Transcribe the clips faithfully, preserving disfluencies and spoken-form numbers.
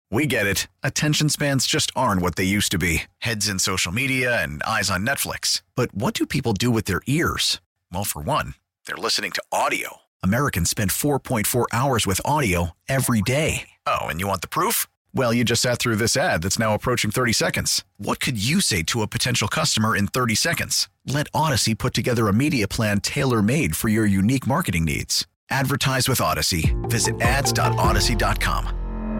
We get it. Attention spans just aren't what they used to be. Heads in social media and eyes on Netflix. But what do people do with their ears? Well, for one, they're listening to audio. Americans spend four point four hours with audio every day. Oh, and you want the proof? Well, you just sat through this ad that's now approaching thirty seconds. What could you say to a potential customer in thirty seconds? Let Odyssey put together a media plan tailor-made for your unique marketing needs. Advertise with Odyssey. Visit ads dot odyssey dot com.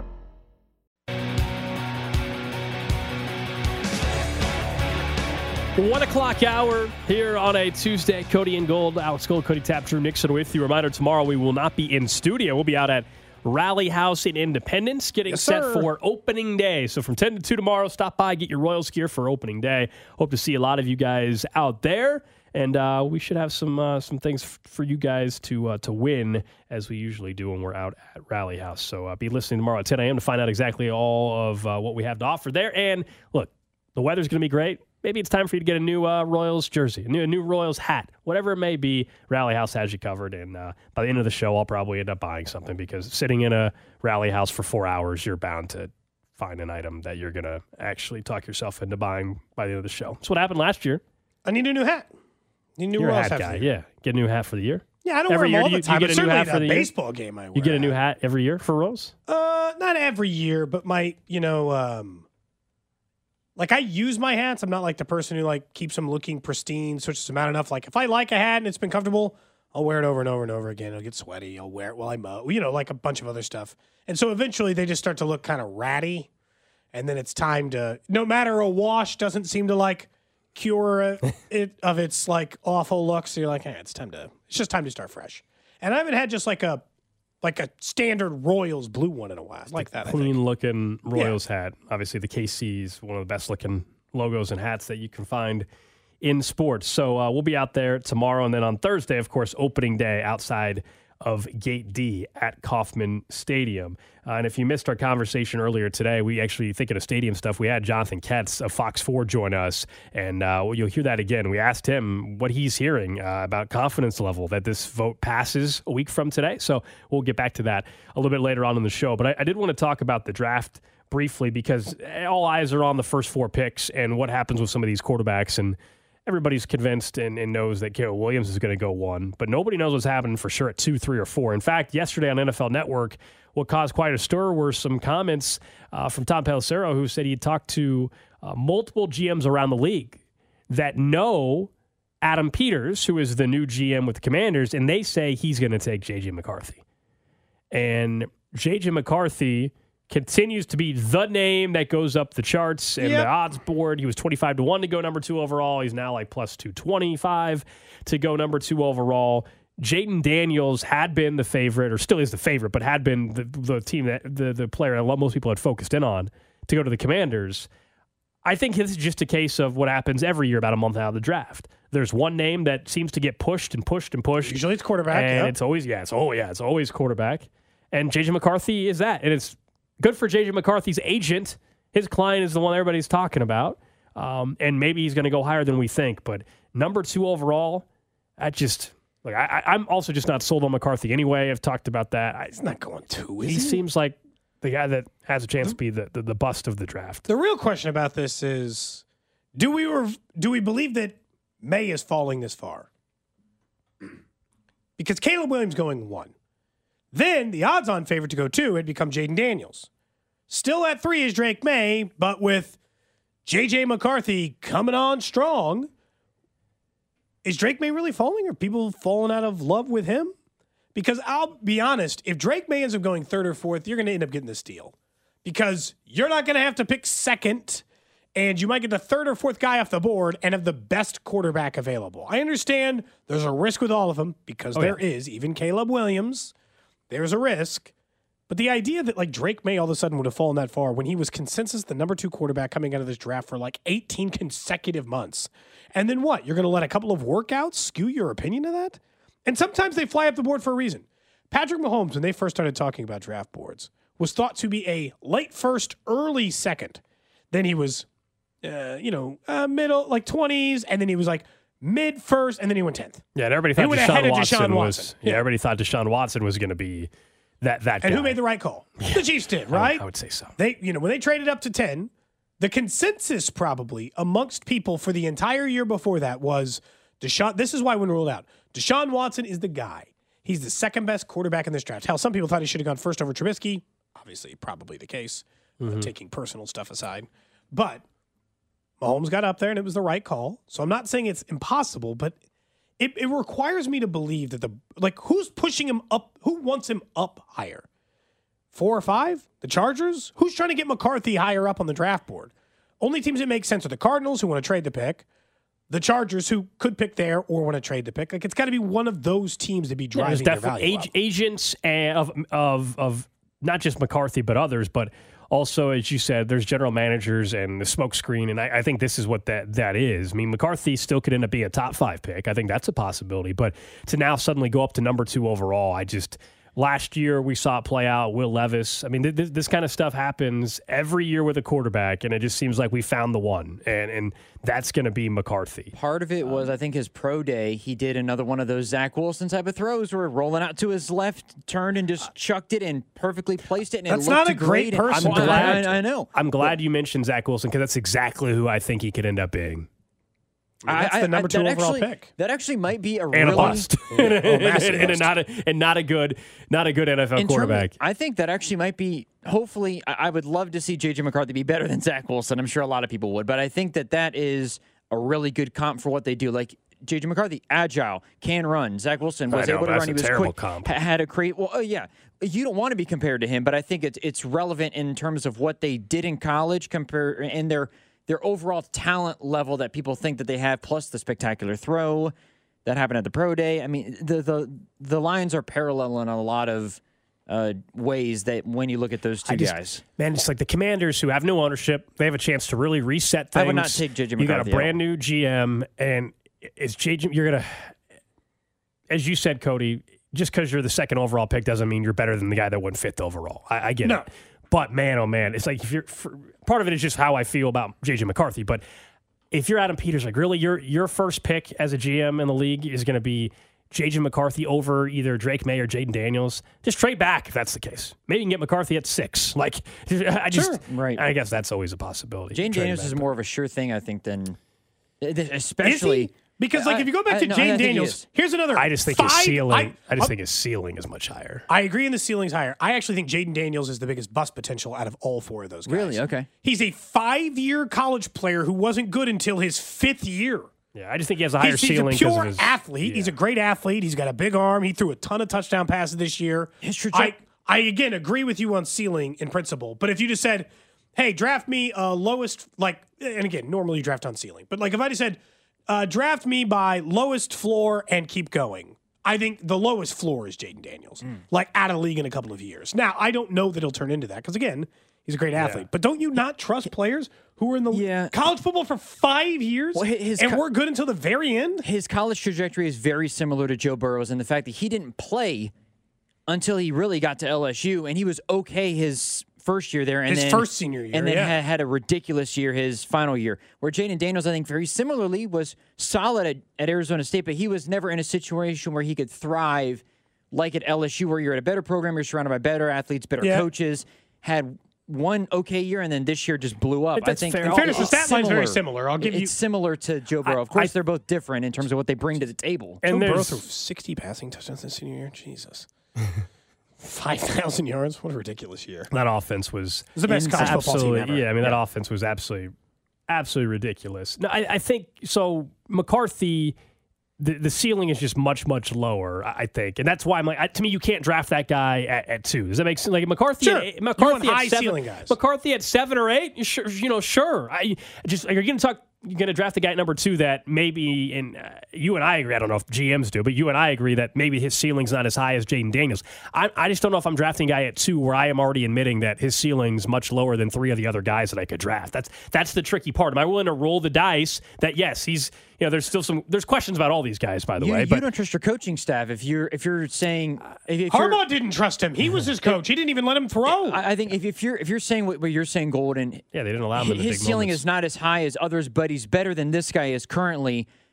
One o'clock hour here on a Tuesday. Cody and Gold, Alex Gold, Cody Tapter, Nixon with you. Reminder, tomorrow we will not be in studio. We'll be out at Rally House in Independence getting yes, set sir. for opening day. So from ten to two tomorrow, stop by, get your Royals gear for opening day. Hope to see a lot of you guys out there. And uh, we should have some uh, some things f- for you guys to uh, to win, as we usually do when we're out at Rally House. So uh, be listening tomorrow at ten a.m. to find out exactly all of uh, what we have to offer there. And look, the weather's going to be great. Maybe it's time for you to get a new uh, Royals jersey, a new, a new Royals hat, whatever it may be. Rally House has you covered, and uh, by the end of the show, I'll probably end up buying something because sitting in a Rally House for four hours, you're bound to find an item that you're going to actually talk yourself into buying by the end of the show. That's what happened last year. I need a new hat. Need a new You're a Royals hat hat guy, for the year. yeah. Get a new hat for the year. Yeah, I don't Every wear them year, all do the you- do you time. get But a new certainly hat at for a the year? baseball game, I wear You get a new hat. hat every year for Rose? Uh, not every year, but my, you know, um, like I use my hats. I'm not like the person who like keeps them looking pristine, switches them out enough. Like if I like a hat and it's been comfortable, I'll wear it over and over and over again. It'll get sweaty. I'll wear it while I mow, you know, like a bunch of other stuff. And so eventually they just start to look kind of ratty. And then it's time to, no matter a wash doesn't seem to like cure it of its like awful look. So you're like, hey, it's time to, it's just time to start fresh. And I haven't had just like a, like a standard Royals blue one in a while. I like that. I think. Clean looking Royals hat. Obviously, the K C is one of the best looking logos and hats that you can find in sports. So uh, we'll be out there tomorrow. And then on Thursday, of course, opening day outside of Gate D at Kauffman Stadium. Uh, and if you missed our conversation earlier today, we actually, thinking of stadium stuff, we had Jonathan Ketz of Fox four join us. And uh, well, you'll hear that again. We asked him what he's hearing uh, about confidence level that this vote passes a week from today. So we'll get back to that a little bit later on in the show. But I, I did want to talk about the draft briefly because all eyes are on the first four picks and what happens with some of these quarterbacks. And everybody's convinced and, and knows that Caleb Williams is going to go one, but nobody knows what's happening for sure at two, three, or four. In fact, yesterday on N F L Network, what caused quite a stir were some comments uh, from Tom Pelissero, who said he talked to uh, multiple G Ms around the league that know Adam Peters, who is the new G M with the Commanders, and they say he's going to take J J McCarthy. And J J McCarthy continues to be the name that goes up the charts and Yep. the odds board. He was twenty-five to one to go number two overall. He's now like plus two twenty-five to go number two overall. Jaden Daniels had been the favorite, or still is the favorite, but had been the, the team that the, the player that most people had focused in on to go to the Commanders. I think this is just a case of what happens every year about a month out of the draft. There's one name that seems to get pushed and pushed and pushed. Usually it's quarterback. And Yep. it's always, yeah, it's oh yeah, it's always quarterback. And J J McCarthy is that. And it's good for J J McCarthy's agent. His client is the one everybody's talking about. Um, and maybe he's going to go higher than we think. But number two overall, I just, like, I, I'm also just not sold on McCarthy anyway. I've talked about that. I, He's not going two, is he he? seems like the guy that has a chance to be the, the, the bust of the draft. The real question about this is, do we rev- do we believe that May is falling this far? Because Caleb Williams going one. Then the odds-on favorite to go two had become Jaden Daniels. Still at three is Drake May, but with J J McCarthy coming on strong, is Drake May really falling? Are people falling out of love with him? Because I'll be honest, if Drake May ends up going third or fourth, you're going to end up getting this deal. Because you're not going to have to pick second, and you might get the third or fourth guy off the board and have the best quarterback available. I understand there's a risk with all of them, because Oh, there yeah. is, even Caleb Williams, there's a risk. But the idea that like Drake May all of a sudden would have fallen that far when he was consensus the number two quarterback coming out of this draft for like eighteen consecutive months. And then what? You're going to let a couple of workouts skew your opinion of that? And sometimes they fly up the board for a reason. Patrick Mahomes, when they first started talking about draft boards, was thought to be a late first, early second. Then he was, uh, you know, uh, middle, like twenties. And then he was like mid first. And then he went tenth. Yeah, and everybody He thought went ahead Deshaun of Watson, Deshaun was. Watson. Yeah, Yeah. everybody thought Deshaun Watson was going to be that that And guy. who made the right call? The Chiefs did, right? I would, I would say so. They, you know, when they traded up to ten, the consensus probably amongst people for the entire year before that was Deshaun. This is why when ruled out, Deshaun Watson is the guy. He's the second best quarterback in this draft. Hell, some people thought he should have gone first over Trubisky. Obviously, probably the case, mm-hmm. uh, taking personal stuff aside. But Mahomes got up there, and it was the right call. So I'm not saying it's impossible, but it, it requires me to believe that the like who's pushing him up, who wants him up higher? Four or five? The Chargers? Who's trying to get McCarthy higher up on the draft board? Only teams that make sense are the Cardinals, who want to trade the pick, the Chargers, who could pick there or want to trade the pick. Like, it's got to be one of those teams to be driving yeah, their definitely value age, up. agents of of of not just McCarthy but others, but also, as you said, there's general managers and the smokescreen, and I, I think this is what that that is. I mean, McCarthy still could end up being a top five pick. I think that's a possibility, but to now suddenly go up to number two overall, I just. Last year, we saw it play out. Will Levis. I mean, th- th- this kind of stuff happens every year with a quarterback, and it just seems like we found the one, and and that's going to be McCarthy. Part of it was, I think, his pro day. He did another one of those Zach Wilson type of throws where rolling out to his left, turned and just chucked it and perfectly placed it, and That's it looked not a great great. person I'm to glad, have. I, I know. I'm glad you mentioned Zach Wilson because that's exactly who I think he could end up being. I mean, that's I, the number I, two that overall actually, pick. That actually might be a And really a bust. Yeah. and, Oh, massive and, and bust. not a, and not a good not a good N F L in term of- quarterback. I think that actually might be. Hopefully, I, I would love to see J J McCarthy be better than Zach Wilson. I'm sure a lot of people would, but I think that that is a really good comp for what they do. Like J J McCarthy, agile, can run. Zach Wilson was I know, able to that's run. He a was terrible quick. comp. ha- Had a create. Well, uh, yeah, you don't want to be compared to him, but I think it's it's relevant in terms of what they did in college, compare and their their overall talent level that people think that they have, plus the spectacular throw that happened at the pro day. I mean, the the the Lions are parallel in a lot of uh, ways that when you look at those two I just, guys. Man, it's like the Commanders who have no ownership. They have a chance to really reset things. I would not take J J You got a McCarthy at brand new G M, and is J J. You're gonna, as you said, Cody. Just because you're the second overall pick doesn't mean you're better than the guy that went fifth overall. I, I get No. it, but man, oh man, it's like if you're for, part of it is just how I feel about J J McCarthy. But if you're Adam Peters, like really, your your first pick as a G M in the league is going to be J J McCarthy over either Drake May or Jaden Daniels. Just trade back if that's the case. Maybe you can get McCarthy at six. Like I just, Sure. Right. I guess that's always a possibility. Jaden Trading Daniels back. is more of a sure thing, I think, than especially. Is he? Because like I- if you go back I- to no, I Jaden think he Daniels, is. here's another. I just think five, his ceiling. I, I, just think his ceiling is much higher. I agree in the ceiling's higher. I actually think Jaden Daniels is the biggest bust potential out of all four of those guys. Really? Okay. He's a five-year college player who wasn't good until his fifth year. Yeah, I just think he has a higher He's, he's ceiling. a 'cause pure of his, athlete. yeah. He's a great athlete. He's got a big arm. He threw a ton of touchdown passes this year. His traje- I, I again agree with you on ceiling in principle. But if you just said, "Hey, draft me uh, lowest," like, and again, normally you draft on ceiling, but like if I just said, uh, "Draft me by lowest floor and keep going," I think the lowest floor is Jaden Daniels, Mm. like out of the league in a couple of years. Now, I don't know that he'll turn into that because again, he's a great athlete. But don't you not trust players who are in the Yeah. college football for five years Well, his and co- we're good until the very end? His college trajectory is very similar to Joe Burrow's in the fact that he didn't play until he really got to L S U, and he was okay his first year there. And His then, first senior year, And then yeah. had, had a ridiculous year his final year. Where Jaden Daniels, I think, very similarly was solid at, at Arizona State, but he was never in a situation where he could thrive like at L S U, where you're at a better program, you're surrounded by better athletes, better Yeah. coaches, had one okay year, and then this year just blew up. I think that's I think fair. In fairness, the it's stat line's very similar. I'll give it's you. similar to Joe Burrow. Of course, I- they're both different in terms of what they bring to the table. And Joe Burrow there's threw sixty passing touchdowns this senior year. Jesus. five thousand yards. What a ridiculous year. that offense was It's the best college football team absolutely. ever. Yeah, I mean that offense was absolutely, absolutely ridiculous. No, I, I think so. McCarthy, the the ceiling is just much much lower. I I think, and that's why I'm like, I, to me, you can't draft that guy at, at two. Does that make sense? Like McCarthy, Sure. at, You McCarthy want at high seven, ceiling guys. McCarthy at seven or eight. You sure, you know, sure. I just like, you're going to talk. You're going to draft the guy at number two that maybe, and uh, you and I agree, I don't know if G Ms do, but you and I agree that maybe his ceiling's not as high as Jaden Daniels. I, I just don't know if I'm drafting a guy at two where I am already admitting that his ceiling's much lower than three of the other guys that I could draft. That's that's the tricky part. Am I willing to roll the dice that, yes, he's, you know, there's still some, there's questions about all these guys, by the You, way. you But don't trust your coaching staff if you're if you're saying if, if you're, Harbaugh didn't trust him. He was his coach. He didn't even let him throw. I, I think if, if you're if you're saying what, what you're saying, Golden, yeah, they didn't allow him in the his big ceiling moments. is not as high as others, but he's better than this guy is currently.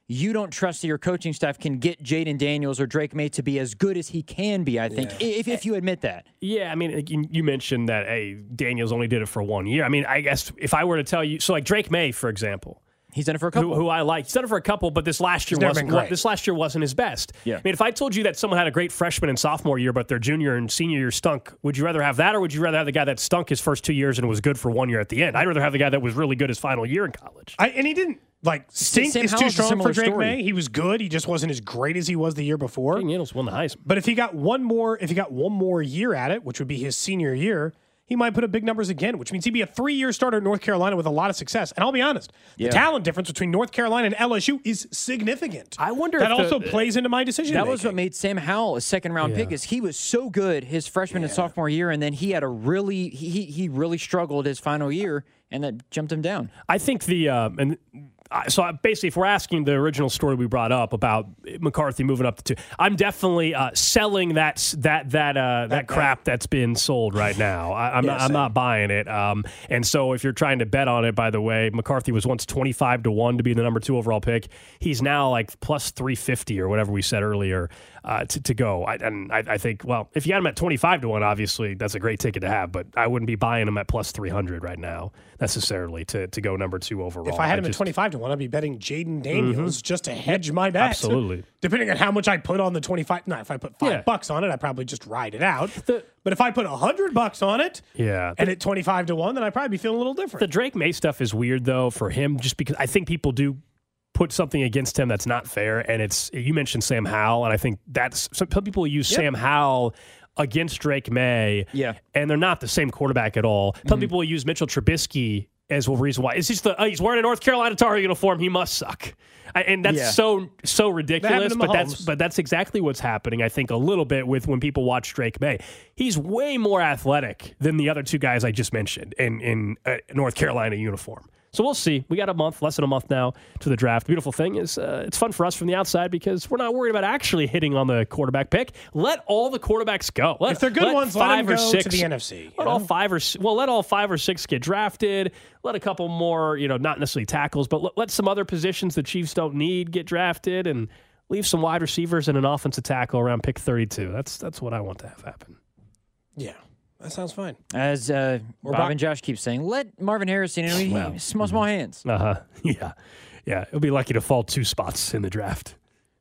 you don't trust that your coaching staff can get Jaden Daniels or Drake May to be as good as he can be, I think, yeah. if, if you admit that. Yeah, I mean, you mentioned that, hey, Daniels only did it for one year. I mean, I guess if I were to tell you, so like Drake May, for example. He's done it for a couple. Who, who I like. He's done it for a couple, but this last year wasn't this last year wasn't his best. Yeah. I mean, if I told you that someone had a great freshman and sophomore year, but their junior and senior year stunk, would you rather have that, or would you rather have the guy that stunk his first two years and was good for one year at the end? I'd rather have the guy that was really good his final year in college. I, and he didn't, like, stink Sam is too Howell's strong for Drake story. May. He was good. He just wasn't as great as he was the year before. Jaden Daniels won the Heisman. But if he got one more, if he got one more year at it, which would be his senior year, he might put up big numbers again, which means he'd be a three-year starter at North Carolina with a lot of success. And I'll be honest, yeah. the talent difference between North Carolina and L S U is significant. I wonder that if also the, plays into my decision. That making. was what made Sam Howell a second-round yeah. pick. Is he was so good his freshman yeah. and sophomore year, and then he had a really he he really struggled his final year, and that jumped him down. I think the um, and. So basically, if we're asking the original story we brought up about McCarthy moving up to two, I'm definitely uh, selling that that that uh, that, that crap that's been sold right now. I, I'm yeah, not, I'm not buying it. Um, and so if you're trying to bet on it, by the way, McCarthy was once twenty-five to one to be the number two overall pick. He's now like plus three fifty or whatever we said earlier uh, to, to go. I, and I, I think, well, if you had him at twenty-five to one, obviously that's a great ticket to have. But I wouldn't be buying him at plus three hundred right now necessarily to to go number two overall. If I had him I just, at twenty-five to one, I'd be betting Jaden Daniels mm-hmm. just to hedge my bet. Absolutely. Depending on how much I put on the twenty-five. No, if I put five yeah. bucks on it, I'd probably just ride it out. The, but if I put a hundred bucks on it, yeah, and at twenty-five to one, then I'd probably be feeling a little different. The Drake May stuff is weird though for him, just because I think people do put something against him that's not fair. And it's, you mentioned Sam Howell, and I think that's, some people use yep. Sam Howell against Drake May, yeah, and they're not the same quarterback at all. Mm-hmm. Some people use Mitchell Trubisky as well reason why. It's just the, oh, he's wearing a North Carolina Tar Heel uniform, he must suck. I, and that's yeah. so so ridiculous, that but that's but that's exactly what's happening, I think, a little bit with when people watch Drake May. He's way more athletic than the other two guys I just mentioned in, in a North Carolina uniform. So we'll see. We got a month, less than a month now to the draft. The beautiful thing is uh, it's fun for us from the outside because we're not worried about actually hitting on the quarterback pick. Let all the quarterbacks go. Let, if they're good let ones, five let them or go six, to the N F C. Let know? all five or well, let all five or six get drafted. Let a couple more, you know, not necessarily tackles, but let, let some other positions the Chiefs don't need get drafted, and leave some wide receivers and an offensive tackle around pick thirty-two. That's that's what I want to have happen. Yeah. That sounds fine. As uh, Bob Bob- and Josh keep saying, let Marvin Harrison, you know, he, Well, small, small hands. Uh-huh. Yeah. Yeah. He'll be lucky to fall two spots in the draft.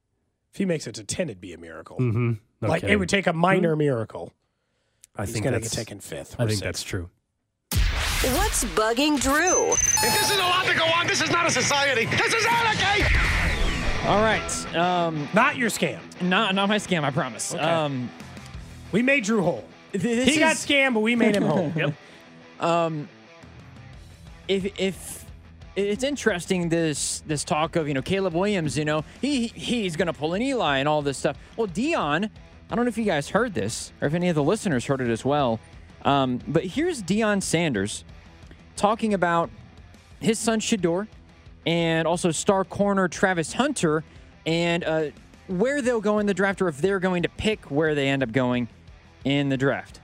If he makes it to ten, it'd be a miracle. Mm-hmm. No like, kidding. it would take a minor mm-hmm. miracle. I He's think going to that's get taken fifth. I think sixth. that's true. What's bugging Drew? If this is allowed to go on, this is not a society. This is anarchy! All right. Um, Not your scam. not, not my scam, I promise. Okay. Um, We made Drew whole. this He is, got scammed, but we made him whole. Yep. Um, if if it's interesting this this talk of you know Caleb Williams, you know he he's gonna pull an Eli and all this stuff. Well, Dion, I don't know if you guys heard this or if any of the listeners heard it as well. Um, but here's Deion Sanders talking about his son Shedeur and also star corner Travis Hunter and uh, where they'll go in the draft, or if they're going to pick where they end up going in the draft.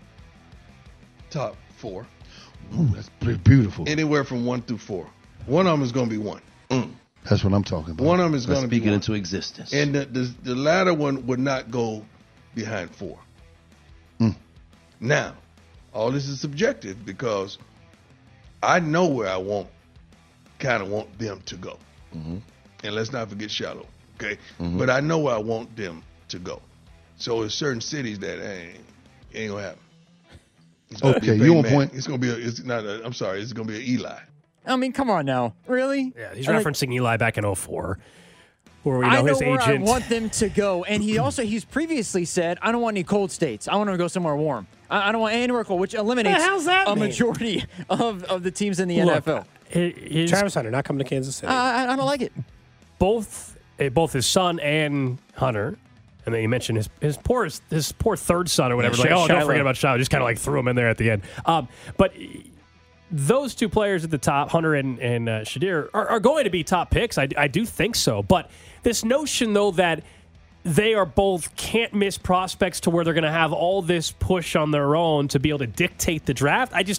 Top four. Ooh, that's pretty beautiful. Anywhere from one through four. One of them is going to be one. Mm. That's what I'm talking about. One of them is Let's going to be speak it one. into existence. And the, the, the latter one would not go behind four. Mm. Now, all this is subjective because I know where I want, kind of want them to go. Mm-hmm. And let's not forget Shallow, okay? Mm-hmm. But I know where I want them to go. So there's certain cities that hey, ain't going to happen. It's gonna Okay, be a you Peyton on Manning. point. It's going to be a, it's not a, I'm sorry, it's going to be an Eli. I mean, come on now. Really? Yeah, he's I mean, referencing Eli back in oh four, where we know, I know his where agent. I want them to go. And he also, he's previously said, I don't want any cold states. I want them to go somewhere warm. I, I don't want anywhere cold, which eliminates The hell's that a mean? majority of, of the teams in the Look, N F L. hi- his, Travis Hunter not coming to Kansas City. Uh, I, I don't like it. both eh, both his son and Hunter. And then you mentioned his his poor his poor third son or whatever. Yeah, like, oh, Shiloh. don't forget about Shiloh. Just kind of like threw him in there at the end. Um, but those two players at the top, Hunter and, and uh, Shedeur, are, are going to be top picks. I, I do think so. But this notion, though, that they are both can't-miss prospects to where they're going to have all this push on their own to be able to dictate the draft, I just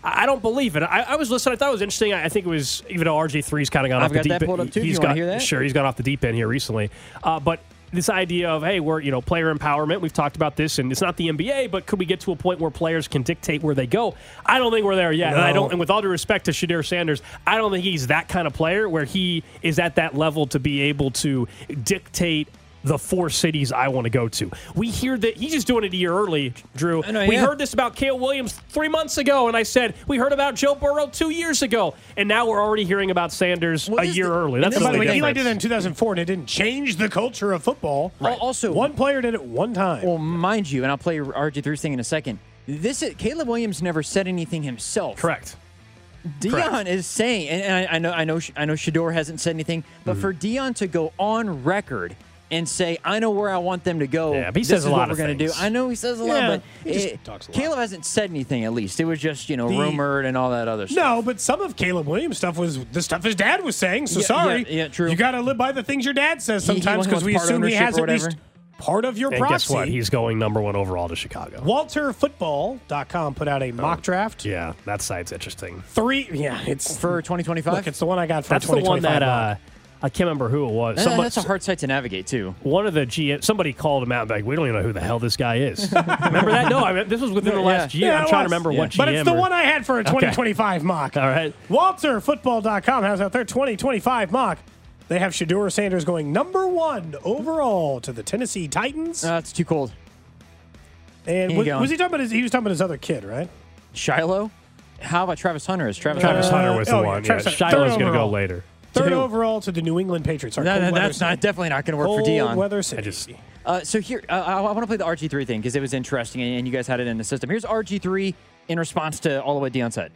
I don't believe it. I, I was listening. I thought it was interesting. I, I think it was, even though R G three's kind of gone I've off got the deep that pulled up too. He's You got, wanna hear that? Sure, he's gone off the deep end here recently. Uh, but this idea of, hey, we're, you know, player empowerment, we've talked about this, and it's not the N B A, but could we get to a point where players can dictate where they go? I don't think we're there yet. No. And I don't, and with all due respect to Shedeur Sanders, I don't think he's that kind of player where he is at that level to be able to dictate the four cities I want to go to. We hear that he's just doing it a year early, Drew. I know, we yeah. heard this about Caleb Williams three months ago, and I said we heard about Joe Burrow two years ago, and now we're already hearing about Sanders Well, a this year the- early. and That's this the By the only way, Eli difference. did that in two thousand four, and it didn't change the culture of football. Right. Also, One player did it one time. well, mind you, and I'll play R G three's thing in a second. This is, Caleb Williams never said anything himself. Correct. Dion Correct. is saying, and, and I, I know, I know, I know, Shedeur hasn't said anything, but Mm-hmm. for Dion to go on record and say, "I know where I want them to go," Yeah, but he this says is a what lot we're of going to do. things. I know he says a Yeah, lot, but he just it- talks a lot. Caleb hasn't said anything. At least it was just you know The- rumored and all that other stuff. No, but some of Caleb Williams' stuff was the stuff his dad was saying. So Yeah, sorry. yeah, yeah, true. You got to live by the things your dad says He- he sometimes because wants we part assume he ownership has or at least whatever. part of your And proxy. guess what? He's going number one overall to Chicago. Walter Football dot com put out a mock draft. Yeah, that site's interesting. Three. Yeah, it's For twenty twenty-five, Look, it's the one I got for That's the twenty one twenty-five. that uh, I can't remember who it was. That- Somebody- that's a hard site to navigate too. One of the G M, somebody called him out and be like, we don't even know who the hell this guy is. Remember that? No, I mean, this was within the Yeah. last year. Yeah, I'm it trying to was. remember Yeah. what G M. But it's the or- one I had for a twenty twenty-five mock. All right. Walter Football dot com has out their twenty twenty-five mock. They have Shedeur Sanders going number one overall to the Tennessee Titans. Uh, that's too cold. and he was, going. was he talking about his? He was talking about his other kid, right? Shiloh. How about Travis Hunter? Is Travis Travis Uh, Hunter was the oh, yeah, one. Yeah, Travis Hunter. Shiloh's Third going to go overall. later. Third who? overall to the New England Patriots. Our That- cold that- weather that's city. not definitely not going to work Cold for Dion. weather city. I just Uh, so here, uh, I, I want to play the R G three thing because it was interesting, and, and you guys had it in the system. Here's R G three in response to all of what Dion said.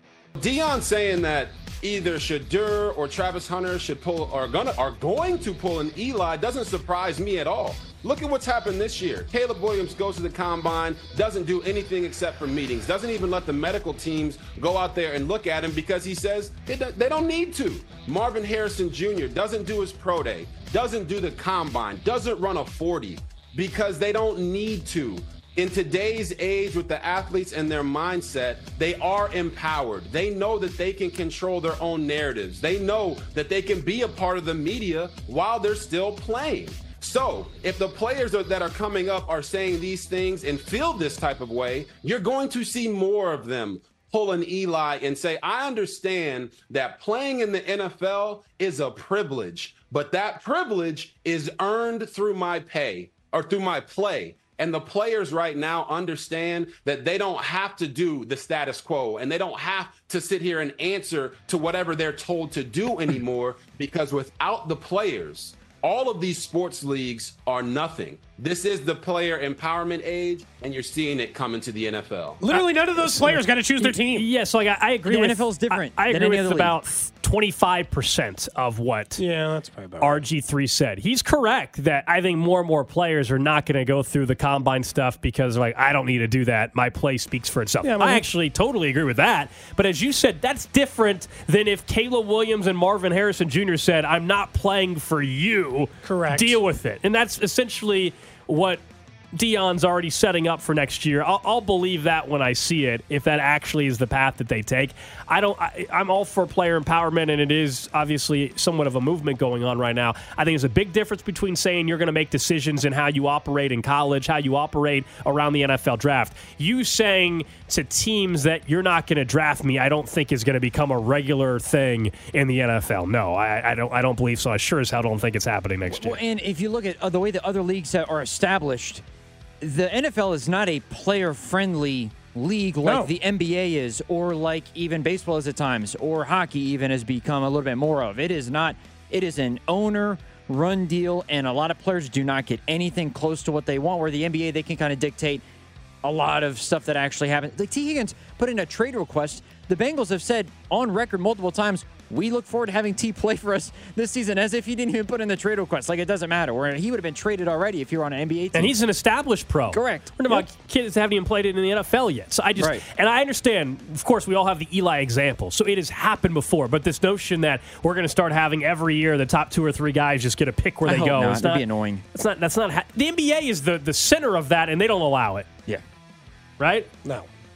Dion saying that either Shedeur or Travis Hunter should pull are gonna are going to pull an Eli doesn't surprise me at all. Look at what's happened this year. Caleb Williams goes to the combine, doesn't do anything except for meetings, doesn't even let the medical teams go out there and look at him because he says they don't, they don't need to. Marvin Harrison Junior doesn't do his pro day, doesn't do the combine, doesn't run a forty because they don't need to. In today's age with the athletes and their mindset, they are empowered. They know that they can control their own narratives. They know that they can be a part of the media while they're still playing. So if the players are, that are coming up are saying these things and feel this type of way, you're going to see more of them pull an Eli and say, I understand that playing in the N F L is a privilege, but that privilege is earned through my pay or through my play. And the players right now understand that they don't have to do the status quo and they don't have to sit here and answer to whatever they're told to do anymore, because without the players, all of these sports leagues are nothing. This is the player empowerment age, and you're seeing it come into the N F L. Literally, none of those players got to choose their team. Yeah, so like I, I agree The with N F L is different I, I than agree any with other about twenty-five percent of what Yeah, that's probably about R G three said. He's correct that I think more and more players are not going to go through the combine stuff because like I don't need to do that. My play speaks for itself. Yeah, I mean- I actually totally agree with that. But as you said, that's different than if Caleb Williams and Marvin Harrison Junior said, I'm not playing for you. Correct. Deal with it. And that's essentially what Dion's already setting up for next year. I'll, I'll believe that when I see it, if that actually is the path that they take. I don't. I, I'm all for player empowerment, and it is obviously somewhat of a movement going on right now. I think there's a big difference between saying you're going to make decisions in how you operate in college, how you operate around the N F L draft. You saying to teams that you're not going to draft me, I don't think is going to become a regular thing in the N F L. No, I, I don't. I don't believe so. I sure as hell don't think it's happening next year. Well, and if you look at uh, the way the other leagues that are established, the N F L is not a player-friendly league like No. the N B A is, or like even baseball is at times, or hockey even has become a little bit more of. It is not. It is an owner-run deal, and a lot of players do not get anything close to what they want. Where the N B A, they can kind of dictate a lot of stuff that actually happens. Like T. Higgins put in a trade request. The Bengals have said on record multiple times, we look forward to having T play for us this season, as if he didn't even put in the trade request. Like it doesn't matter. Where he would have been traded already if you were on an N B A team. And he's an established pro. Correct. We're talking about kids that haven't even played it in the N F L yet. So I just, Right. and I understand, of course, we all have the Eli example. So it has happened before. But this notion that we're going to start having every year the top two or three guys just get to pick where I they hope go. not. It's That'd be annoying. That's not, that's not, ha- the N B A is the, the center of that, and they don't allow it, Yeah. right? No.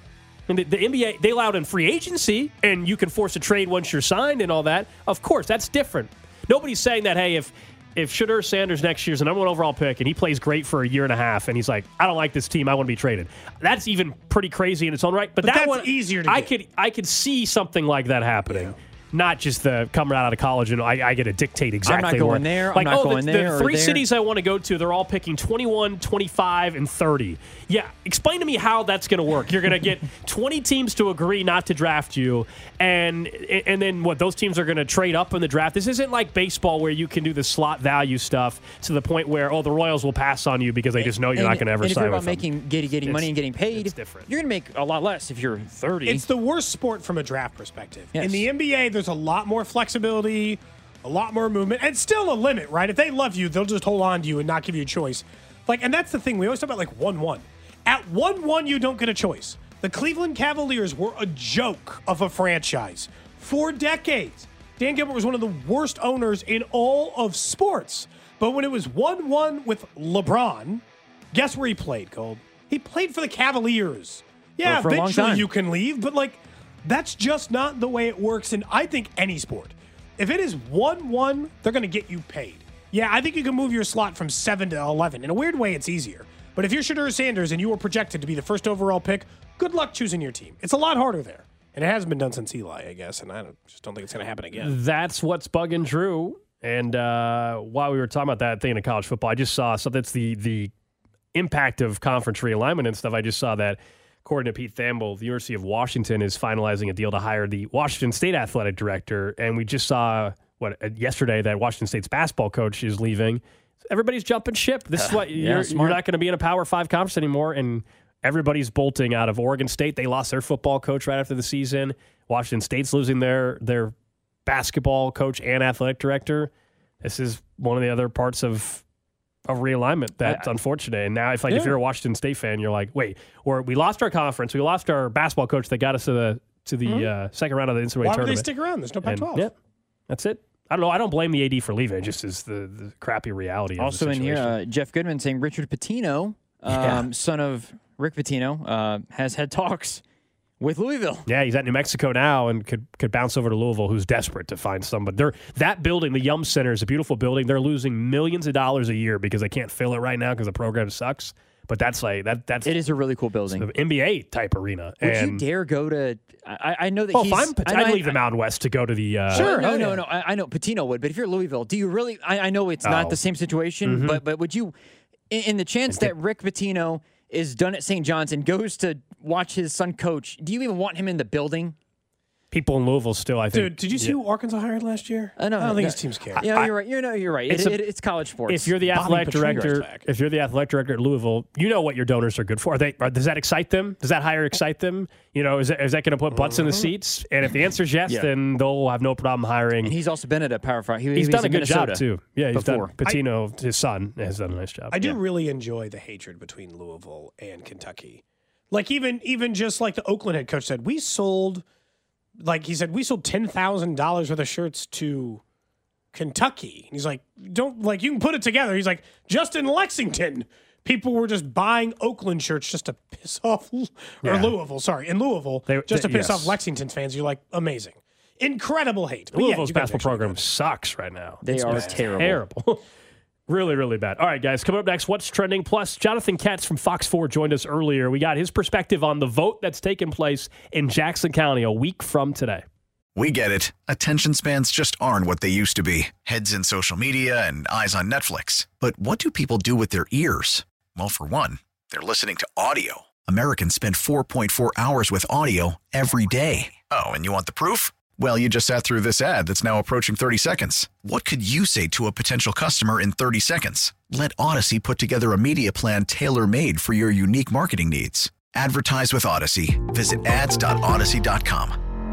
And the, the N B A, they allowed in free agency, and you can force a trade once you're signed and all that. Of course, that's different. Nobody's saying that, hey, if if Shedeur Sanders next year's the number one overall pick and he plays great for a year and a half and he's like, I don't like this team, I want to be traded. That's even pretty crazy in its own right. But, But that that's one, easier to I get. could I could see something like that happening. Yeah. Not just the coming out of college and I, I get to dictate exactly. I'm not going where, there. I'm like, not oh, going the, there. The or three there. cities I want to go to, they're all picking twenty-one, twenty-five, and thirty. Yeah, explain to me how that's going to work. You're going to get twenty teams to agree not to draft you, and and then what? Those teams are going to trade up in the draft. This isn't like baseball where you can do the slot value stuff to the point where oh the Royals will pass on you because they just know you're and, not going to ever and sign if you're with about making getting, getting money and getting paid, it's different. You're going to make a lot less if you're thirty. It's the worst sport from a draft perspective. Yes. In the N B A, there's a lot more flexibility, a lot more movement, and still a limit, right? If they love you, they'll just hold on to you and not give you a choice. Like, and that's the thing. We always talk about like one one. At one one, you don't get a choice. The Cleveland Cavaliers were a joke of a franchise for decades. Dan Gilbert was one of the worst owners in all of sports. But when it was one one with LeBron, guess where he played, Gold? He played for the Cavaliers. Yeah, for a long eventually time. you can leave, but like that's just not the way it works in, I think, any sport. If it is one one, they're going to get you paid. Yeah, I think you can move your slot from seven to eleven. In a weird way, it's easier. But if you're Shedeur Sanders and you were projected to be the first overall pick, good luck choosing your team. It's a lot harder there. And it hasn't been done since Eli, I guess, and I don't, just don't think it's going to happen again. That's what's bugging Drew. And uh, while we were talking about that thing in college football, I just saw something that's the the impact of conference realignment and stuff. I just saw that, according to Pete Thamel, the University of Washington is finalizing a deal to hire the Washington State athletic director. And we just saw what uh, yesterday that Washington State's basketball coach is leaving. Everybody's jumping ship. This is what Yeah, you're, smart. you're not going to be in a Power Five conference anymore. And everybody's bolting out of Oregon State. They lost their football coach right after the season. Washington State's losing their their basketball coach and athletic director. This is one of the other parts of of realignment that's I, unfortunate. And now, if like yeah. if you're a Washington State fan, you're like, wait, or we lost our conference, we lost our basketball coach that got us to the to the Mm-hmm. uh, second round of the N C double A Why would tournament. they stick around? There's no Pac And, twelve. yeah, that's it. I don't know. I don't blame the A D for leaving. It just is the, the crappy reality. Also of the in here, situation. uh, Jeff Goodman saying Richard Pitino, um, Yeah. son of Rick Pitino, uh, has had talks with Louisville. Yeah, he's at New Mexico now and could could bounce over to Louisville, who's desperate to find somebody. They're, that building, the Yum Center, is a beautiful building. They're losing millions of dollars a year because they can't fill it right now because the program sucks. But that's like that. That's It is a really cool building. the N B A type arena. Would and, you dare go to? I, I know that Well, he's. if I'm, I know- I'd leave I- the Mountain West to go to the. Uh, Sure. No, Oh, no, yeah. no. I, I know Patino would, but if you're Louisville, do you really? I, I know it's not Oh. the same situation, Mhm. but but would you, in, in the chance that Rick Pitino is done at Saint John's and goes to watch his son coach, do you even want him in the building? People in Louisville still, I think. Dude, did you see yeah. who Arkansas hired last year? I know. I don't think no, his teams care. Yeah, you're right. You know, you're right. It's It, a- it, it's college sports. If you're the Bobby athletic Petrino's director, back. if you're the athletic director at Louisville, you know what your donors are good for. Are they? Are, does that excite them? Does that hire excite them? You know, is that, is that going to put butts in the seats? And if the answer is yes, Yeah. then they'll have no problem hiring. and he's also been at a Power Five. He, He's he was done a in good Minnesota job too. Yeah, he's before. done. Patino, his son, has done a nice job. I do Yeah. really enjoy the hatred between Louisville and Kentucky. Like even even just like the Oakland head coach said, we sold, like he said, we sold ten thousand dollars worth of shirts to Kentucky. He's like, don't like you can put it together. He's like, just in Lexington, people were just buying Oakland shirts just to piss off, or Yeah. Louisville. Sorry, in Louisville, They- just they- to piss yes. off Lexington's fans. You're like, amazing, incredible hate. But yeah, Louisville's you guys basketball actually program good. sucks right now. They It's are bad. terrible. Terrible. Really, really bad. All right, guys, coming up next, what's trending? Plus, Jonathan Katz from Fox four joined us earlier. We got his perspective on the vote that's taking place in Jackson County a week from today. We get it. Attention spans just aren't what they used to be. Heads in social media and eyes on Netflix. But what do people do with their ears? Well, for one, they're listening to audio. Americans spend four point four hours with audio every day. Oh, and you want the proof? Well, you just sat through this ad that's now approaching thirty seconds. What could you say to a potential customer in thirty seconds? Let Odyssey put together a media plan tailor-made for your unique marketing needs. Advertise with Odyssey. Visit ads dot odyssey dot com.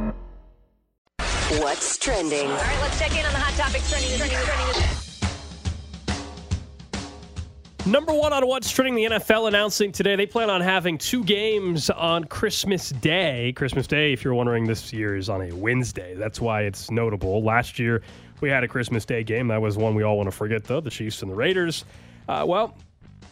What's trending? All right, let's check in on the hot topics trending. trending, trending. Number one on what's trending, the N F L announcing today they plan on having two games on Christmas Day. Christmas Day, if you're wondering, this year is on a Wednesday. That's why it's notable. Last year, we had a Christmas Day game. That was one we all want to forget, though, the Chiefs and the Raiders. Uh, well,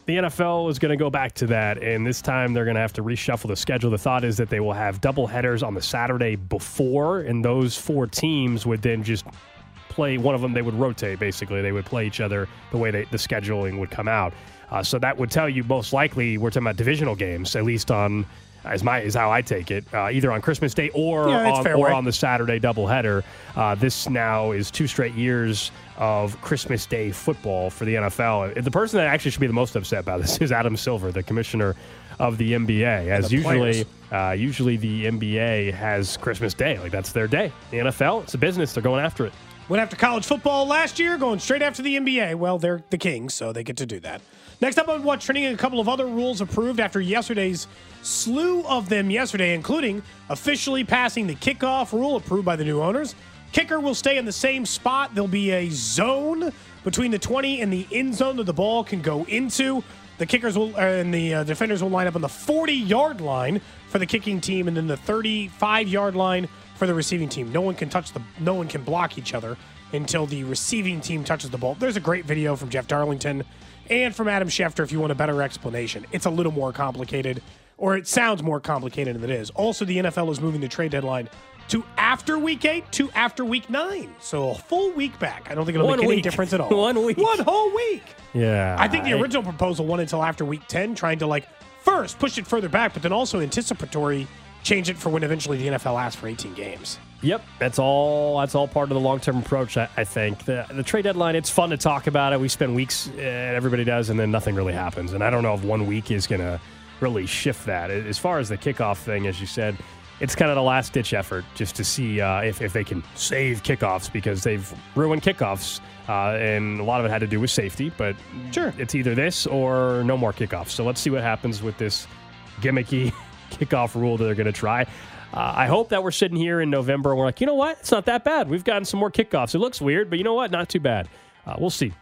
the N F L is going to go back to that, and this time they're going to have to reshuffle the schedule. The thought is that they will have double headers on the Saturday before, and those four teams would then just play one of them. They would rotate, basically. They would play each other the way they, the scheduling would come out. Uh, so that would tell you most likely we're talking about divisional games, at least on as my is how I take it, uh, either on Christmas Day or yeah, on, or on the Saturday doubleheader. Uh, this now is two straight years of Christmas Day football for the N F L. The person that actually should be the most upset about this is Adam Silver, the commissioner of the N B A, as usually uh, usually the N B A has Christmas Day. Like, that's their day. The N F L, it's a business. They're going after it. Went after college football last year, going straight after the N B A. Well, they're the Kings, so they get to do that. Next up on what's trending, a couple of other rules approved after yesterday's slew of them yesterday, including officially passing the kickoff rule approved by the new owners. Kicker will stay in the same spot. There'll be a zone between the twenty and the end zone that the ball can go into. The kickers will uh, and the uh, defenders will line up on the forty-yard line for the kicking team, and then the thirty-five-yard line for the receiving team. No one can touch the. No one can block each other until the receiving team touches the ball. There's a great video from Jeff Darlington and from Adam Schefter if you want a better explanation. It's a little more complicated, or it sounds more complicated than it is. Also, the N F L is moving the trade deadline to after week eight to after week nine. So a full week back. I don't think it'll One make week. any difference at all. One week. One whole week. Yeah. I think the original proposal went until after week ten, trying to, like, first push it further back, but then also anticipatory change it for when eventually the N F L asks for eighteen games. Yep, that's all. That's all part of the long-term approach. I, I think the the trade deadline. It's fun to talk about it. We spend weeks, uh, everybody does, and then nothing really happens. And I don't know if one week is going to really shift that. As far as the kickoff thing, as you said, it's kind of the last-ditch effort just to see uh, if if they can save kickoffs, because they've ruined kickoffs, uh, and a lot of it had to do with safety. But sure, it's either this or no more kickoffs. So let's see what happens with this gimmicky kickoff rule that they're going to try. Uh, I hope that we're sitting here in November and we're like, you know what? It's not that bad. We've gotten some more kickoffs. It looks weird, but you know what? Not too bad. Uh, we'll see.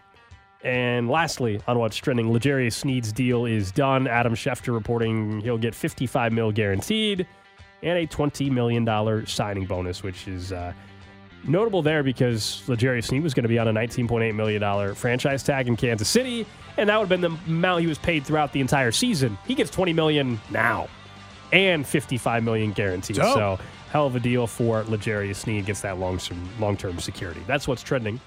And lastly, on what's trending, L'Jarius Sneed's deal is done. Adam Schefter reporting he'll get fifty-five mil guaranteed and a twenty million dollars signing bonus, which is uh, notable there because L'Jarius Sneed was going to be on a nineteen point eight million dollars franchise tag in Kansas City, and that would have been the amount he was paid throughout the entire season. He gets twenty million dollars now. And fifty-five million dollars guaranteed. Dope. So, hell of a deal for L'Jarius Sneed. Gets that long-term, long-term security. That's what's trending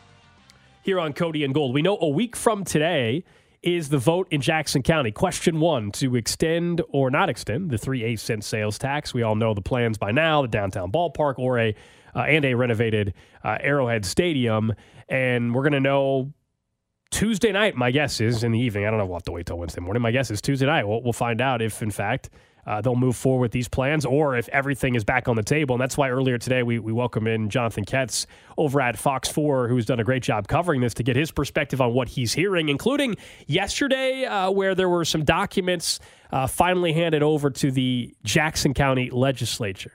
here on Cody and Gold. We know a week from today is the vote in Jackson County. Question one, to extend or not extend the three eighths cent sales tax. We all know the plans by now, the downtown ballpark or a uh, and a renovated uh, Arrowhead Stadium. And we're going to know Tuesday night, my guess is, in the evening. I don't know. We'll have to wait till Wednesday morning. My guess is Tuesday night. We'll, we'll find out if, in fact, Uh, they'll move forward with these plans, or if everything is back on the table. And that's why earlier today we, we welcome in Jonathan Ketz over at Fox four, who's done a great job covering this, to get his perspective on what he's hearing, including yesterday uh, where there were some documents uh, finally handed over to the Jackson County legislature.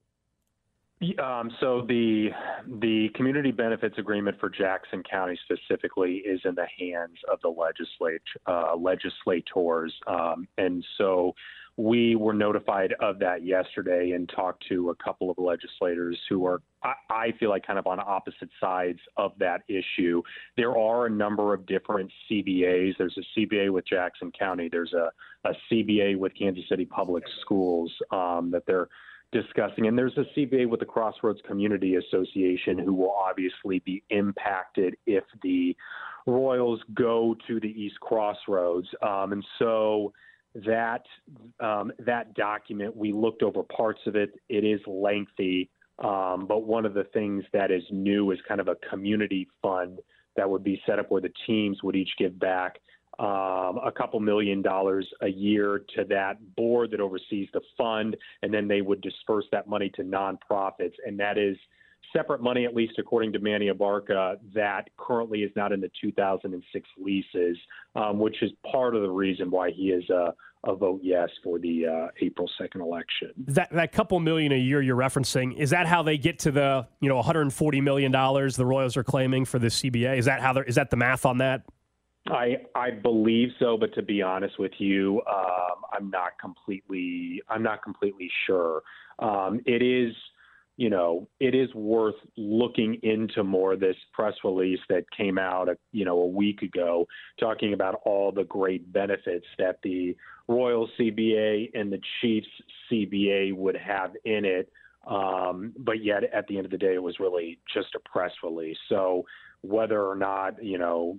Um, so the the community benefits agreement for Jackson County specifically is in the hands of the legislature, uh, legislators, um, and so we were notified of that yesterday and talked to a couple of legislators who are, I, I feel like, kind of on opposite sides of that issue. There are a number of different C B As. There's a C B A with Jackson County. There's a, a C B A with Kansas City Public Schools um, that they're discussing. And there's a C B A with the Crossroads Community Association, who will obviously be impacted if the Royals go to the East Crossroads. Um, and so that um, that document, we looked over parts of it. It is lengthy, um, but one of the things that is new is kind of a community fund that would be set up where the teams would each give back um, a couple million dollars a year to that board that oversees the fund, and then they would disperse that money to nonprofits. And that is separate money, at least according to Manny Abarca, that currently is not in the two thousand six leases, um, which is part of the reason why he is a, a vote yes for the uh, April second election. That that couple million a year you're referencing, is that how they get to the, you know, one hundred forty million dollars the Royals are claiming for this C B A? Is that how they're, is that the math on that? I I believe so, but to be honest with you, um, I'm not completely I'm not completely sure. Um, it is you know, it is worth looking into more this press release that came out, you know, a week ago, talking about all the great benefits that the Royals C B A and the Chiefs C B A would have in it. Um, but yet at the end of the day, it was really just a press release. So whether or not, you know,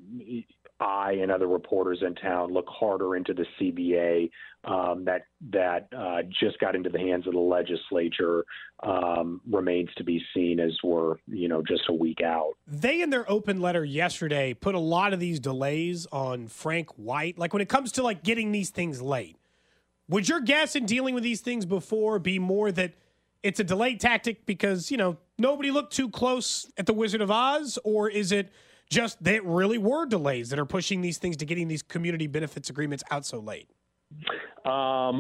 I and other reporters in town look harder into the C B A um, that that uh, just got into the hands of the legislature um, remains to be seen, as we're, you know, just a week out. They, in their open letter yesterday, put a lot of these delays on Frank White. Like when it comes to like getting these things late, would your guess in dealing with these things before be more that it's a delay tactic because, you know, nobody looked too close at the Wizard of Oz, or is it just that really were delays that are pushing these things to getting these community benefits agreements out so late? Um,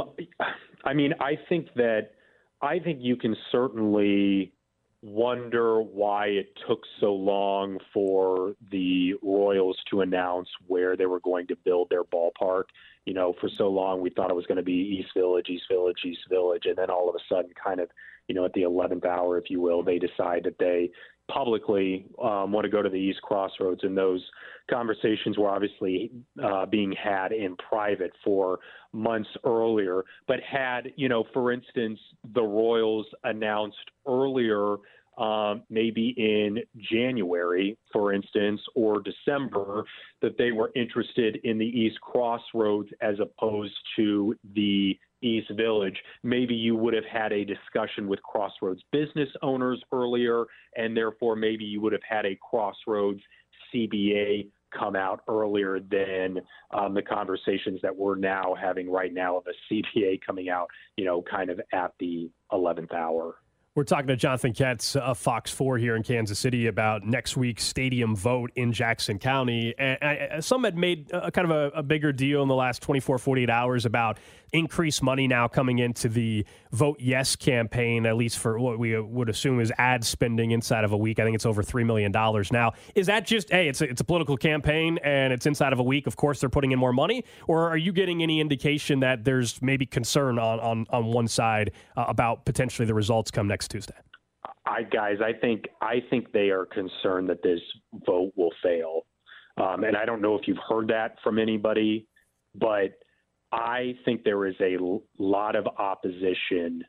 I mean, I think that I think you can certainly wonder why it took so long for the Royals to announce where they were going to build their ballpark. You know, for so long we thought it was going to be East Village, East Village, East Village, and then all of a sudden, kind of, you know, at the eleventh hour, if you will, they decide that they publicly um, want to go to the East Crossroads, and those conversations were obviously uh, being had in private for months earlier. But had, you know, for instance, the Royals announced earlier, um, maybe in January, for instance, or December, that they were interested in the East Crossroads as opposed to the East Village, maybe you would have had a discussion with Crossroads business owners earlier, and therefore maybe you would have had a Crossroads C B A come out earlier than um, the conversations that we're now having right now of a C B A coming out, you know, kind of at the eleventh hour. We're talking to Jonathan Katz of Fox four here in Kansas City about next week's stadium vote in Jackson County. And I, some had made a kind of a, a bigger deal in the last twenty-four, forty-eight hours about increased money now coming into the Vote Yes campaign, at least for what we would assume is ad spending inside of a week. I think it's over three million dollars now. Is that just, hey, it's a, it's a political campaign and it's inside of a week, of course they're putting in more money? Or are you getting any indication that there's maybe concern on, on, on one side uh, about potentially the results come next Tuesday? I guys, I think I think they are concerned that this vote will fail, um, and I don't know if you've heard that from anybody, but I think there is a l- lot of opposition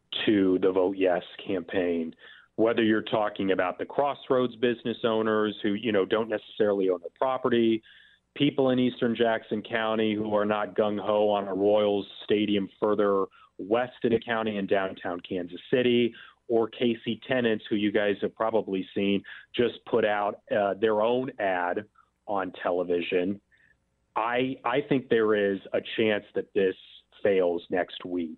to the Vote Yes campaign. Whether you're talking about the Crossroads business owners who, you know, don't necessarily own the property, people in eastern Jackson County who are not gung-ho on a Royals stadium further west in the county in downtown Kansas City, or K C tenants who you guys have probably seen just put out uh, their own ad on television. I I think there is a chance that this fails next week.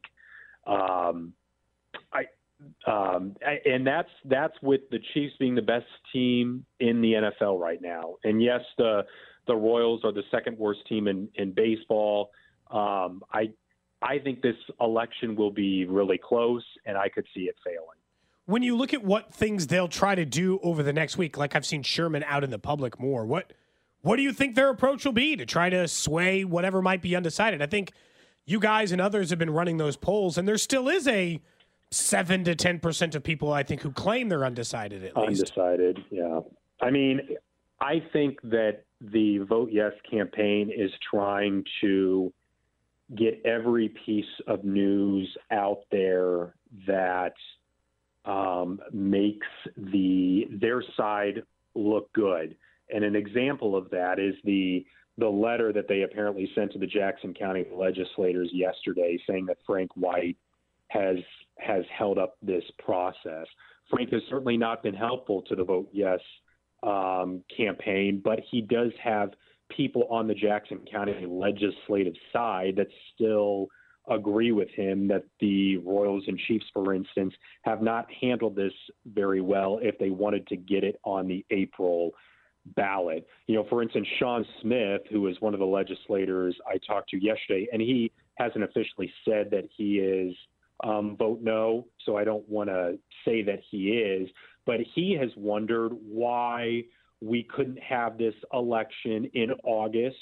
Um, I um, and that's that's with the Chiefs being the best team in the N F L right now. And yes, the the Royals are the second worst team in in baseball. Um, I I think this election will be really close, and I could see it failing. When you look at what things they'll try to do over the next week, like I've seen Sherman out in the public more, what what do you think their approach will be to try to sway whatever might be undecided? I think you guys and others have been running those polls, and there still is a seven to ten percent of people, I think, who claim they're undecided at least. Undecided, yeah. I mean, I think that the Vote Yes campaign is trying to get every piece of news out there that um, makes the their side look good. And an example of that is the the letter that they apparently sent to the Jackson County legislators yesterday saying that Frank White has has held up this process. Frank has certainly not been helpful to the Vote Yes um, campaign, but he does have people on the Jackson County legislative side that still agree with him that the Royals and Chiefs, for instance, have not handled this very well if they wanted to get it on the April ballot. You know, for instance, Sean Smith, who is one of the legislators I talked to yesterday, and he hasn't officially said that he is um, vote no, so I don't want to say that he is, but he has wondered why we couldn't have this election in August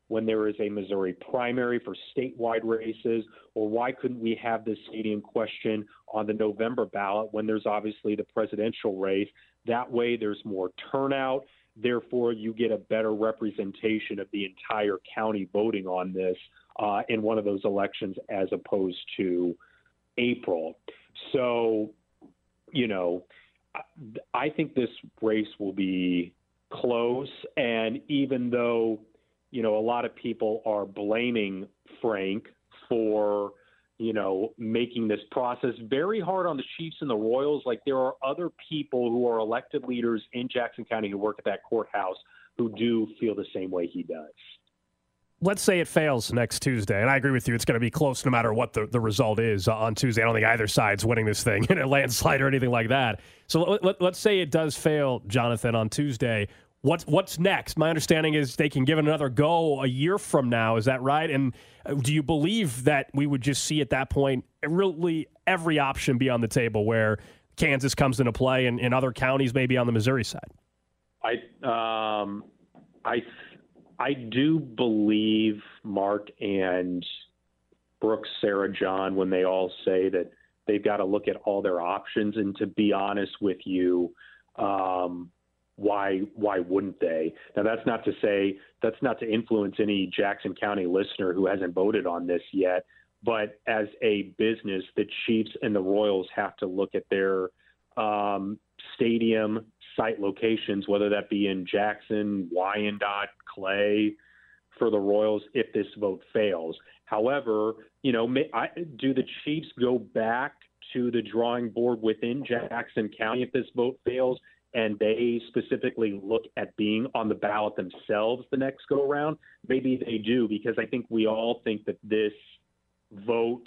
when there is a Missouri primary for statewide races? Or why couldn't we have this stadium question on the November ballot when there's obviously the presidential race? That way there's more turnout. Therefore, you get a better representation of the entire county voting on this uh, in one of those elections as opposed to April. So, you know, I think this race will be close. And even though, you know, a lot of people are blaming Frank for, you know, making this process very hard on the Chiefs and the Royals, like there are other people who are elected leaders in Jackson County who work at that courthouse who do feel the same way he does. Let's say it fails next Tuesday, and I agree with you. It's going to be close no matter what the, the result is on Tuesday. I don't think either side's winning this thing in a landslide or anything like that. So let, let, let's say it does fail, Jonathan, on Tuesday. What's what's next? My understanding is they can give it another go a year from now. Is that right? And do you believe that we would just see at that point really every option be on the table where Kansas comes into play and, and other counties maybe on the Missouri side? I um, I I do believe Mark and Brooks, Sarah, John, when they all say that they've got to look at all their options. And to be honest with you, um, why why wouldn't they? Now, that's not to say that's not to influence any Jackson County listener who hasn't voted on this yet. But as a business, the Chiefs and the Royals have to look at their um, stadium site locations, whether that be in Jackson, Wyandotte, Clay, for the Royals if this vote fails. However, you know, may, I, do the Chiefs go back to the drawing board within Jackson County if this vote fails, and they specifically look at being on the ballot themselves the next go around? Maybe they do, because I think we all think that this vote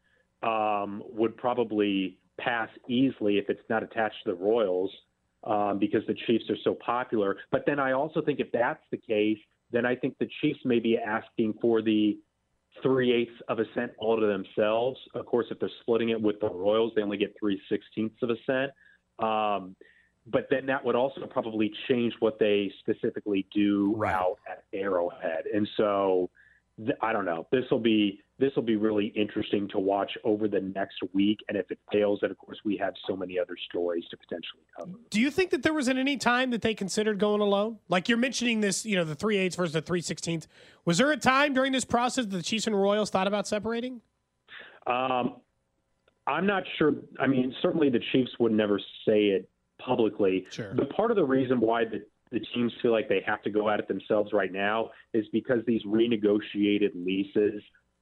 um, would probably pass easily if it's not attached to the Royals, um, because the Chiefs are so popular. But then I also think if that's the case, then I think the Chiefs may be asking for the three-eighths of a cent all to themselves. Of course, if they're splitting it with the Royals, they only get three-sixteenths of a cent. Um, but then that would also probably change what they specifically do right out at Arrowhead. And so th- I don't know. This will be this will be really interesting to watch over the next week. And if it fails, then of course we have so many other stories to potentially cover. Do you think that there was at any time that they considered going alone? Like you're mentioning this, you know, the three eighths versus the three sixteenths. Was there a time during this process that the Chiefs and Royals thought about separating? Um, I'm not sure. I mean, certainly the Chiefs would never say it publicly. Sure. But part of the reason why the, the teams feel like they have to go at it themselves right now is because these renegotiated leases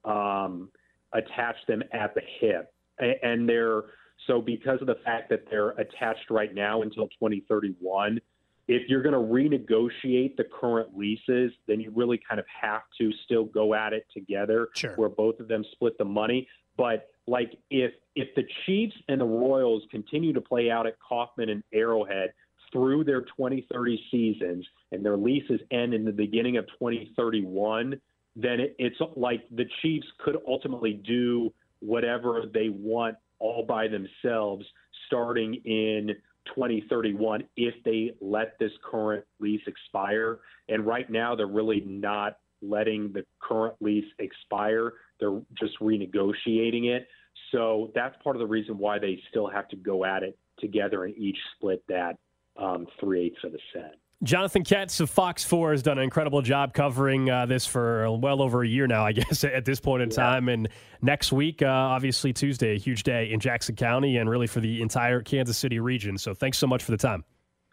um, attach them at the hip. And they're so because of the fact that they're attached right now until twenty thirty-one, if you're going to renegotiate the current leases, then you really kind of have to still go at it together, sure, where both of them split the money. But like if if the Chiefs and the Royals continue to play out at Kauffman and Arrowhead through their twenty thirty seasons and their leases end in the beginning of twenty thirty-one, then it, it's like the Chiefs could ultimately do whatever they want all by themselves starting in twenty thirty-one if they let this current lease expire. And right now they're really not letting the current lease expire. They're just renegotiating it. So that's part of the reason why they still have to go at it together and each split that um, three-eighths of a cent. Jonathan Katz of Fox four has done an incredible job covering uh, this for well over a year now, I guess, at this point in yeah. time. And next week, uh, obviously Tuesday, a huge day in Jackson County and really for the entire Kansas City region. So thanks so much for the time.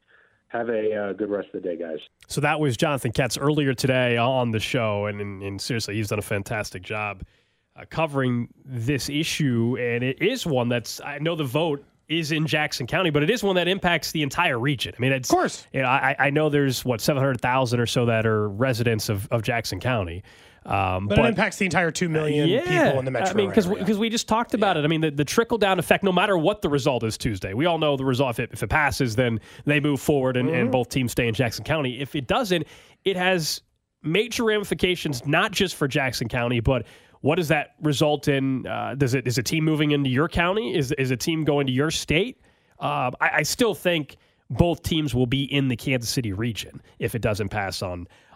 Have a uh, good rest of the day, guys. So that was Jonathan Katz earlier today on the show. And, and, and seriously, he's done a fantastic job uh, covering this issue. And it is one that's, I know the vote is in Jackson County, but it is one that impacts the entire region. I mean, it's, of course, you know, I, I know there's what seven hundred thousand or so that are residents of, of Jackson County, um, but, but it impacts the entire two million yeah, people in the metro I mean, because area. because we, we just talked about yeah. it. I mean, the, the trickle down effect. No matter what the result is Tuesday, we all know the result. If it, if it passes, then they move forward, and, mm-hmm. and both teams stay in Jackson County. If it doesn't, it has major ramifications, not just for Jackson County, but what does that result in? Uh, does it is a team moving into your county? Is is a team going to your state? Uh, I, I still think both teams will be in the Kansas City region if it doesn't pass on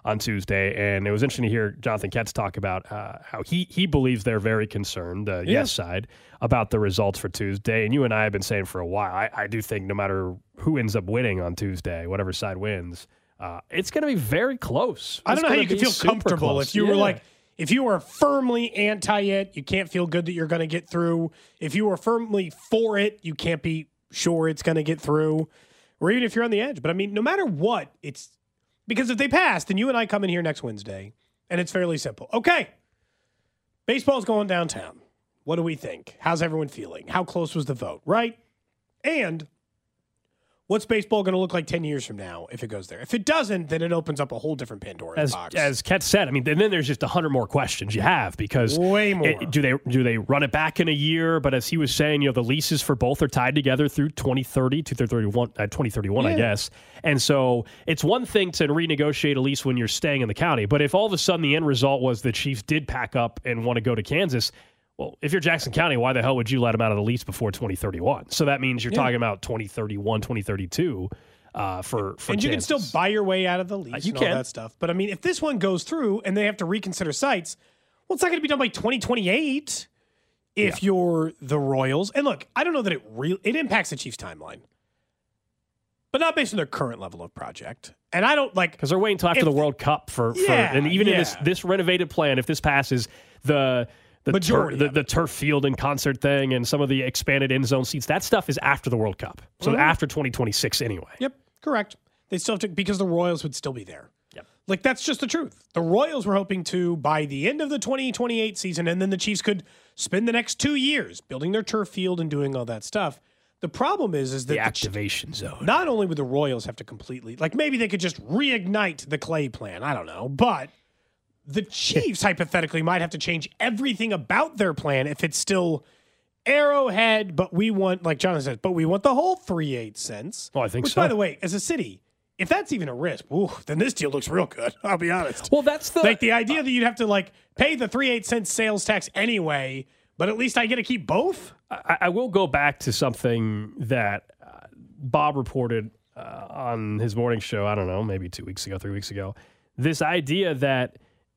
on Tuesday. And it was interesting to hear Jonathan Ketz talk about uh, how he he believes they're very concerned, the Yeah. yes side, about the results for Tuesday. And you and I have been saying for a while, I, I do think no matter who ends up winning on Tuesday, whatever side wins, uh, it's going to be very close. I don't It's know how gonna you can be feel super comfortable close. if you were Yeah. like, if you were firmly anti it, you can't feel good that you're going to get through. If you were firmly for it, you can't be sure it's going to get through. Or even if you're on the edge. But I mean, no matter what, it's because if they pass, then you and I come in here next Wednesday, and it's fairly simple. Okay, baseball's going downtown. What do we think? How's everyone feeling? How close was the vote, right? And what's baseball going to look like ten years from now if it goes there? If it doesn't, then it opens up a whole different Pandora's As box. as Ketz said, I mean, and then there's just a hundred more questions you have because Way more. it- do they do they run it back in a year? But as he was saying, you know, the leases for both are tied together through twenty thirty, twenty thirty-one, uh, twenty thirty-one, I Yeah. guess. And so it's one thing to renegotiate a lease when you're staying in the county, but if all of a sudden the end result was the Chiefs did pack up and want to go to Kansas. Well, if you're Jackson County, why the hell would you let them out of the lease before twenty thirty-one? So that means you're Yeah. talking about twenty thirty-one, twenty thirty-two uh, for, for and you can Kansas. still buy your way out of the lease you and all can. that stuff. But I mean, if this one goes through and they have to reconsider sites, well, it's not going to be done by twenty twenty-eight if you're the Royals. And look, I don't know that it re- it impacts the Chiefs' timeline, but not based on their current level of project. And I don't like because they're waiting until after if- the World Cup for, for Yeah, and even in this yeah. this renovated plan, if this passes, the the Majority tur- of the, the turf field and concert thing and some of the expanded end zone seats, that stuff is after the World Cup, so Mhm. after twenty twenty-six anyway. Yep, correct. They still have to, because the Royals would still be there. Yep. Like, that's just the truth. The Royals were hoping to, by the end of the twenty twenty-eight season, and then the Chiefs could spend the next two years building their turf field and doing all that stuff. The problem is, is that The the Ch- activation zone. not only would the Royals have to completely, like, maybe they could just reignite the Clay plan. I don't know. But the Chiefs, hypothetically, might have to change everything about their plan if it's still Arrowhead, but we want, like Jonathan says, but we want the whole three eighths cents. Oh, I think Which, so. by the way, as a city, if that's even a risk, ooh, then this deal looks real good. I'll be honest. Well, that's the Like the idea that you'd have to like pay the three eighths cents sales tax anyway, but at least I get to keep both. I, I will go back to something that uh, Bob reported uh, on his morning show. I don't know, maybe two weeks ago, three weeks ago. This idea that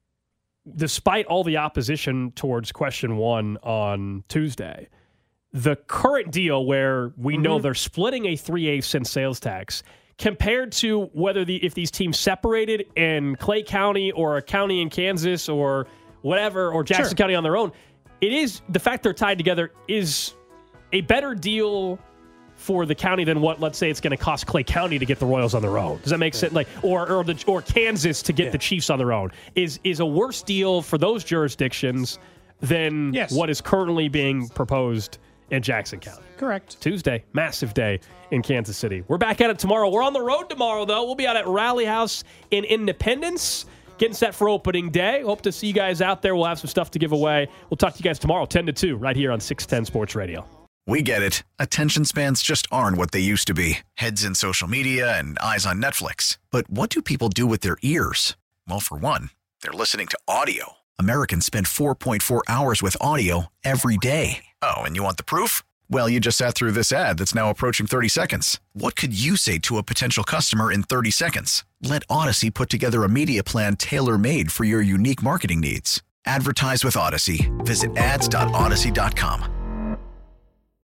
despite all the opposition towards question one on Tuesday, the current deal where we know they're splitting a three eighths cent sales tax compared to whether the if these teams separated in Clay County or a county in Kansas or whatever, or Jackson Sure. County on their own, it is the fact they're tied together is a better deal for the county than what, let's say, it's going to cost Clay County to get the Royals on their own. Does that make sense? Like, or or the or Kansas to get Yeah. the Chiefs on their own is is a worse deal for those jurisdictions than Yes. what is currently being proposed in Jackson County. Correct. Tuesday, massive day in Kansas City. We're back at it tomorrow. We're on the road tomorrow, though. We'll be out at Rally House in Independence, getting set for opening day. Hope to see you guys out there. We'll have some stuff to give away. We'll talk to you guys tomorrow, ten to two, right here on six ten Sports Radio. We get it. Attention spans just aren't what they used to be. Heads in social media and eyes on Netflix. But what do people do with their ears? Well, for one, they're listening to audio. Americans spend four point four hours with audio every day. Oh, and you want the proof? Well, you just sat through this ad that's now approaching thirty seconds. What could you say to a potential customer in thirty seconds? Let Odyssey put together a media plan tailor-made for your unique marketing needs. Advertise with Odyssey. Visit ads dot odyssey dot com.